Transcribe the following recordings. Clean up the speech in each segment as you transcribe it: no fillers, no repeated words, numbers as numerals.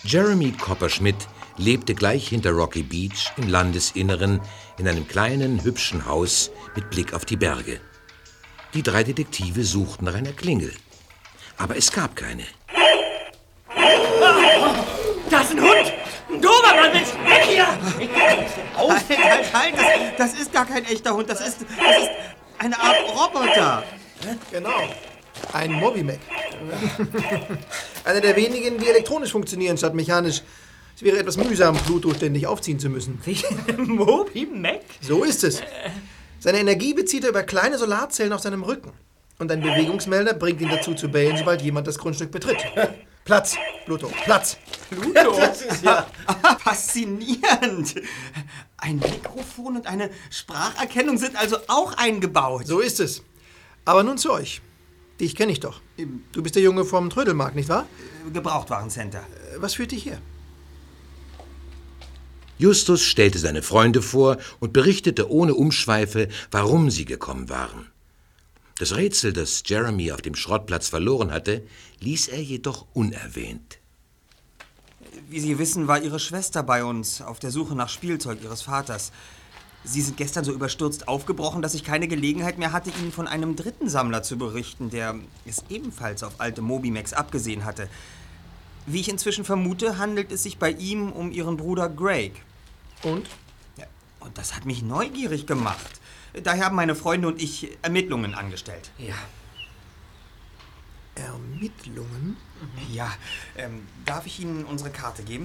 Jeremy Copperschmidt lebte gleich hinter Rocky Beach im Landesinneren in einem kleinen, hübschen Haus mit Blick auf die Berge. Die 3 Detektive suchten nach einer Klingel, aber es gab keine. Da ist ein Hund! Ein Dobermann, Mensch! Weg hier! Halt, das ist gar kein echter Hund, das ist eine Art Roboter. Genau. Ein Moby-Mac. Einer der wenigen, die elektronisch funktionieren statt mechanisch. Es wäre etwas mühsam, Pluto ständig aufziehen zu müssen. Moby-Mac? So ist es. Seine Energie bezieht er über kleine Solarzellen auf seinem Rücken. Und ein Bewegungsmelder bringt ihn dazu zu bellen, sobald jemand das Grundstück betritt. Platz, Pluto, Platz. Pluto? Das ist ja faszinierend. Ein Mikrofon und eine Spracherkennung sind also auch eingebaut. So ist es. Aber nun zu euch. Dich kenne ich doch. Du bist der Junge vom Trödelmarkt, nicht wahr? Gebrauchtwarencenter. Was führt dich hier? Justus stellte seine Freunde vor und berichtete ohne Umschweife, warum sie gekommen waren. Das Rätsel, das Jeremy auf dem Schrottplatz verloren hatte, ließ er jedoch unerwähnt. Wie Sie wissen, war Ihre Schwester bei uns auf der Suche nach Spielzeug Ihres Vaters. Sie sind gestern so überstürzt aufgebrochen, dass ich keine Gelegenheit mehr hatte, Ihnen von einem dritten Sammler zu berichten, der es ebenfalls auf alte Moby-Macs abgesehen hatte. Wie ich inzwischen vermute, handelt es sich bei ihm um Ihren Bruder Greg. Und? Ja, und das hat mich neugierig gemacht. Daher haben meine Freunde und ich Ermittlungen angestellt. Ja. Ermittlungen? Ja, darf ich Ihnen unsere Karte geben?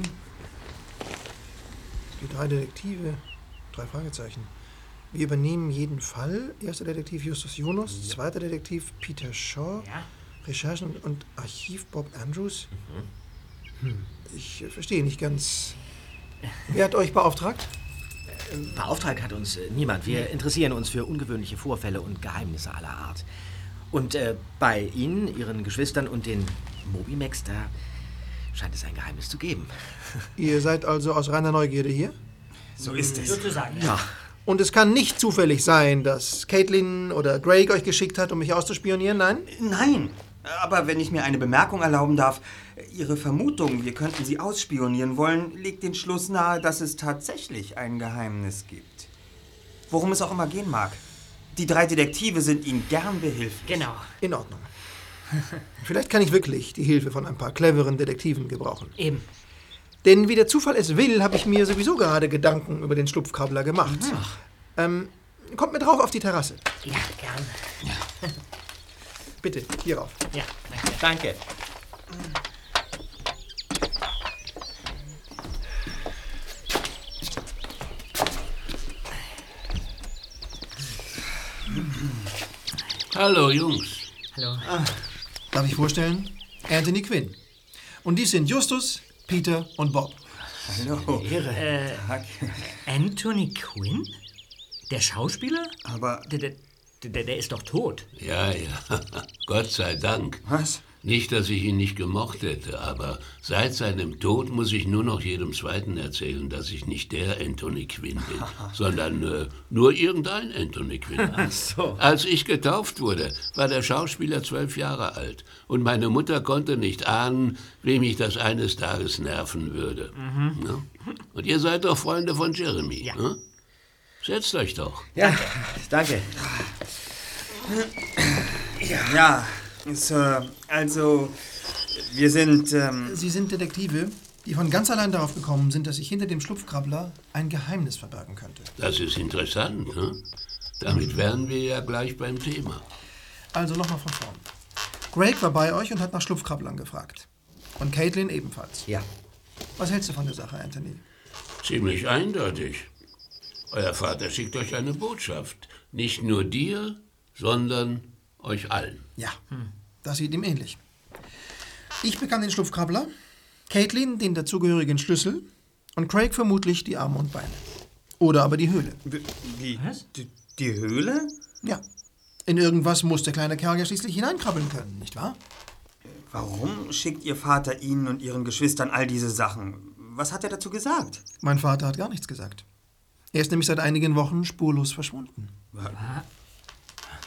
Die 3 Detektive. 3 Fragezeichen. Wir übernehmen jeden Fall. Erster Detektiv Justus Jonas, zweiter Detektiv Peter Shaw, Recherchen und Archiv Bob Andrews. Ich verstehe nicht ganz. Wer hat euch beauftragt? Beauftragt hat uns niemand. Wir interessieren uns für ungewöhnliche Vorfälle und Geheimnisse aller Art. Und bei Ihnen, Ihren Geschwistern und den Moby-Macs, da scheint es ein Geheimnis zu geben. Ihr seid also aus reiner Neugierde hier? So ist es. Sozusagen, ja. Und es kann nicht zufällig sein, dass Caitlin oder Greg euch geschickt hat, um mich auszuspionieren, nein? Nein. Aber wenn ich mir eine Bemerkung erlauben darf, Ihre Vermutung, wir könnten Sie ausspionieren wollen, legt den Schluss nahe, dass es tatsächlich ein Geheimnis gibt. Worum es auch immer gehen mag. Die 3 Detektive sind Ihnen gern behilflich. Genau. In Ordnung. Vielleicht kann ich wirklich die Hilfe von ein paar cleveren Detektiven gebrauchen. Eben. Denn wie der Zufall es will, habe ich mir sowieso gerade Gedanken über den Schlupfkrabbler gemacht. Kommt mit drauf auf die Terrasse. Ja, gern. Ja. Bitte, hier rauf. Ja, danke. Hallo, Jungs. Hallo. Darf ich vorstellen? Anthony Quinn. Und dies sind Justus, Peter und Bob. Hallo. Tag. Anthony Quinn? Der Schauspieler? Aber... Der ist doch tot. Ja, Gott sei Dank. Was? Nicht, dass ich ihn nicht gemocht hätte, aber seit seinem Tod muss ich nur noch jedem Zweiten erzählen, dass ich nicht der Anthony Quinn bin, sondern nur irgendein Anthony Quinn. Ach so. Als ich getauft wurde, war der Schauspieler 12 Jahre alt und meine Mutter konnte nicht ahnen, wem ich das eines Tages nerven würde. Ja? Und ihr seid doch Freunde von Jeremy. Ja. Ne? Setzt euch doch. Ja, danke. Ja, Sir, also, wir sind, Sie sind Detektive, die von ganz allein darauf gekommen sind, dass sich hinter dem Schlupfkrabbler ein Geheimnis verbergen könnte. Das ist interessant, ne? Damit wären wir ja gleich beim Thema. Also nochmal von vorn. Greg war bei euch und hat nach Schlupfkrabblern gefragt. Und Caitlin ebenfalls. Ja. Was hältst du von der Sache, Anthony? Ziemlich eindeutig. Euer Vater schickt euch eine Botschaft. Nicht nur dir, sondern euch allen. Ja, das sieht ihm ähnlich. Ich bekam den Schlupfkrabbler, Caitlin den dazugehörigen Schlüssel und Craig vermutlich die Arme und Beine. Oder aber die Höhle. Wie? Was? Die Höhle? Ja. In irgendwas muss der kleine Kerl ja schließlich hineinkrabbeln können, nicht wahr? Warum schickt Ihr Vater Ihnen und Ihren Geschwistern all diese Sachen? Was hat er dazu gesagt? Mein Vater hat gar nichts gesagt. Er ist nämlich seit einigen Wochen spurlos verschwunden.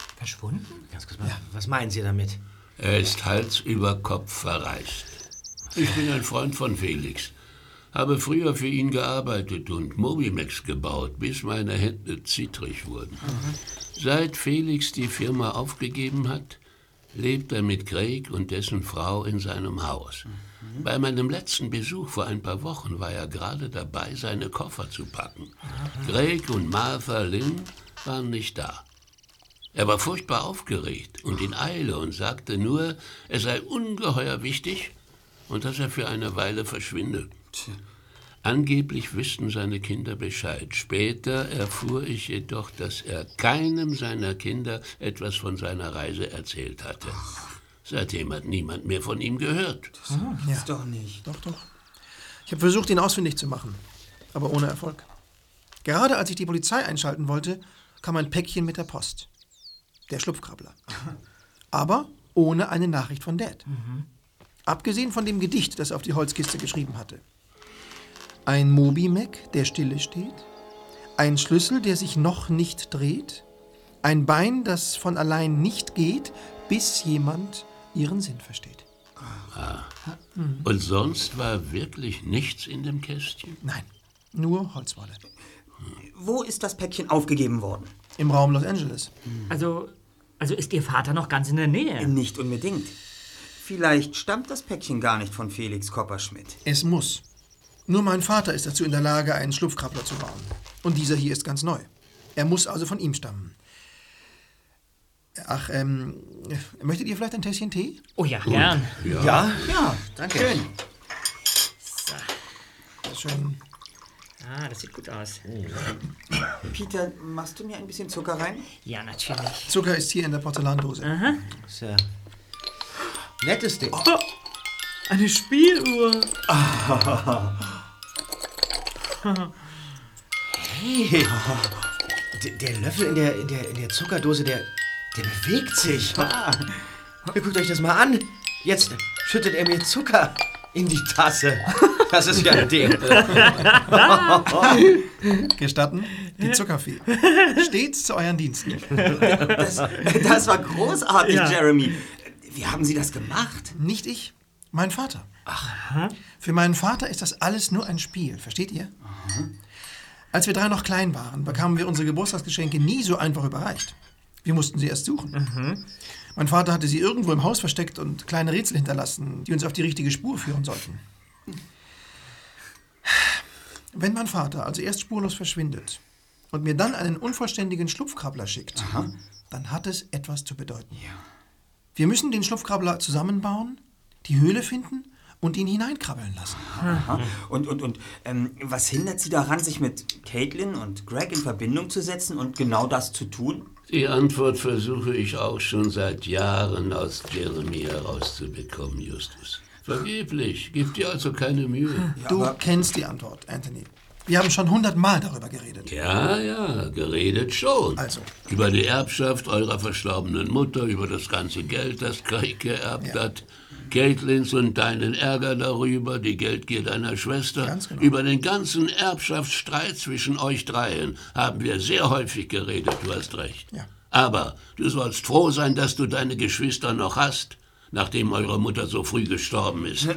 Verschwunden? Ganz kurz mal, was meinen Sie damit? Er ist Hals über Kopf verreist. Ich bin ein Freund von Felix. Habe früher für ihn gearbeitet und Mobimex gebaut, bis meine Hände zittrig wurden. Seit Felix die Firma aufgegeben hat, lebt er mit Craig und dessen Frau in seinem Haus. Bei meinem letzten Besuch vor ein paar Wochen war er gerade dabei, seine Koffer zu packen. Craig und Martha Lynn waren nicht da. Er war furchtbar aufgeregt und in Eile und sagte nur, es sei ungeheuer wichtig und dass er für eine Weile verschwinde. Angeblich wüssten seine Kinder Bescheid. Später erfuhr ich jedoch, dass er keinem seiner Kinder etwas von seiner Reise erzählt hatte. Seitdem hat niemand mehr von ihm gehört. Das gibt's doch nicht. Doch. Ich habe versucht, ihn ausfindig zu machen, aber ohne Erfolg. Gerade als ich die Polizei einschalten wollte, kam ein Päckchen mit der Post. Der Schlupfkrabbler. Aber ohne eine Nachricht von Dad. Abgesehen von dem Gedicht, das er auf die Holzkiste geschrieben hatte. Ein Mobimac, der stille steht. Ein Schlüssel, der sich noch nicht dreht. Ein Bein, das von allein nicht geht, bis jemand ihren Sinn versteht. Und sonst war wirklich nichts in dem Kästchen? Nein, nur Holzwolle. Wo ist das Päckchen aufgegeben worden? Im Raum Los Angeles. Also ist Ihr Vater noch ganz in der Nähe? Nicht unbedingt. Vielleicht stammt das Päckchen gar nicht von Felix Kopperschmidt. Es muss. Nur mein Vater ist dazu in der Lage, einen Schlupfkrabbler zu bauen. Und dieser hier ist ganz neu. Er muss also von ihm stammen. Ach, möchtet ihr vielleicht ein Tässchen Tee? Oh ja, gern. Ja, danke. Schön. Schön. Ah, das sieht gut aus. Peter, machst du mir ein bisschen Zucker rein? Ja, natürlich. Zucker ist hier in der Porzellandose. Das ist ja nettes Ding. Oh, eine Spieluhr. Hey, der Löffel in der Zuckerdose, der bewegt sich. Guckt euch das mal an. Jetzt schüttet er mir Zucker in die Tasse. Das ist ja ein Ding. Gestatten, die Zuckerfee. Stets zu euren Diensten. Das war großartig, Ja. Jeremy. Wie haben Sie das gemacht? Nicht ich, mein Vater. Für meinen Vater ist das alles nur ein Spiel, versteht ihr? Als wir 3 noch klein waren, bekamen wir unsere Geburtstagsgeschenke nie so einfach überreicht. Wir mussten sie erst suchen. Mein Vater hatte sie irgendwo im Haus versteckt und kleine Rätsel hinterlassen, die uns auf die richtige Spur führen sollten. Wenn mein Vater also erst spurlos verschwindet und mir dann einen unvollständigen Schlupfkrabbler schickt, dann hat es etwas zu bedeuten. Wir müssen den Schlupfkrabbler zusammenbauen, die Höhle finden und ihn hineinkrabbeln lassen. Aha. Und was hindert Sie daran, sich mit Caitlin und Greg in Verbindung zu setzen und genau das zu tun? Die Antwort versuche ich auch schon seit Jahren aus Jeremy herauszubekommen, Justus. Vergeblich. Gib dir also keine Mühe. Du kennst die Antwort, Anthony. Wir haben schon 100 Mal darüber geredet. Ja, geredet schon. Also? Über die Erbschaft eurer verstorbenen Mutter, über das ganze Geld, das Craig geerbt hat, Caitlins und deinen Ärger darüber, die Geldgier deiner Schwester. Ganz genau. Über den ganzen Erbschaftsstreit zwischen euch dreien haben wir sehr häufig geredet, du hast recht. Ja. Aber du sollst froh sein, dass du deine Geschwister noch hast, nachdem eure Mutter so früh gestorben ist.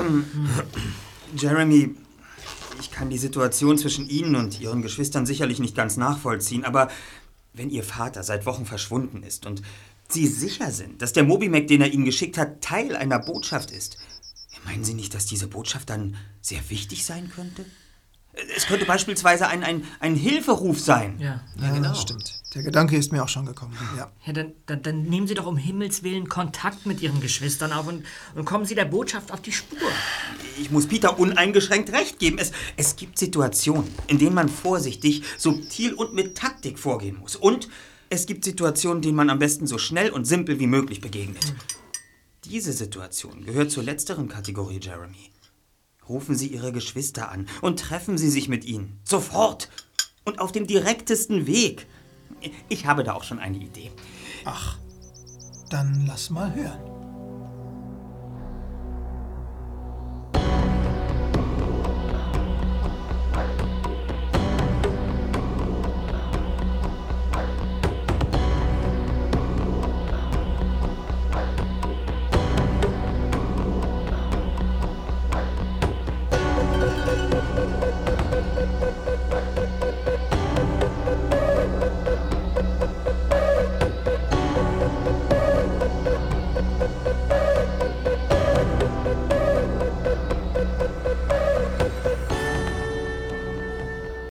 Jeremy, ich kann die Situation zwischen Ihnen und Ihren Geschwistern sicherlich nicht ganz nachvollziehen, aber wenn Ihr Vater seit Wochen verschwunden ist und Sie sicher sind, dass der Mobimac, den er Ihnen geschickt hat, Teil einer Botschaft ist, meinen Sie nicht, dass diese Botschaft dann sehr wichtig sein könnte? Es könnte beispielsweise ein Hilferuf sein. Ja. Genau. Das stimmt. Der Gedanke ist mir auch schon gekommen. Ja. Ja, dann nehmen Sie doch um Himmels Willen Kontakt mit Ihren Geschwistern auf und kommen Sie der Botschaft auf die Spur. Ich muss Peter uneingeschränkt recht geben. Es gibt Situationen, in denen man vorsichtig, subtil und mit Taktik vorgehen muss. Und es gibt Situationen, denen man am besten so schnell und simpel wie möglich begegnet. Diese Situation gehört zur letzteren Kategorie, Jeremy. Rufen Sie Ihre Geschwister an und treffen Sie sich mit ihnen. Sofort. Und auf dem direktesten Weg. Ich habe da auch schon eine Idee. Ach, dann lass mal hören. Tschüss.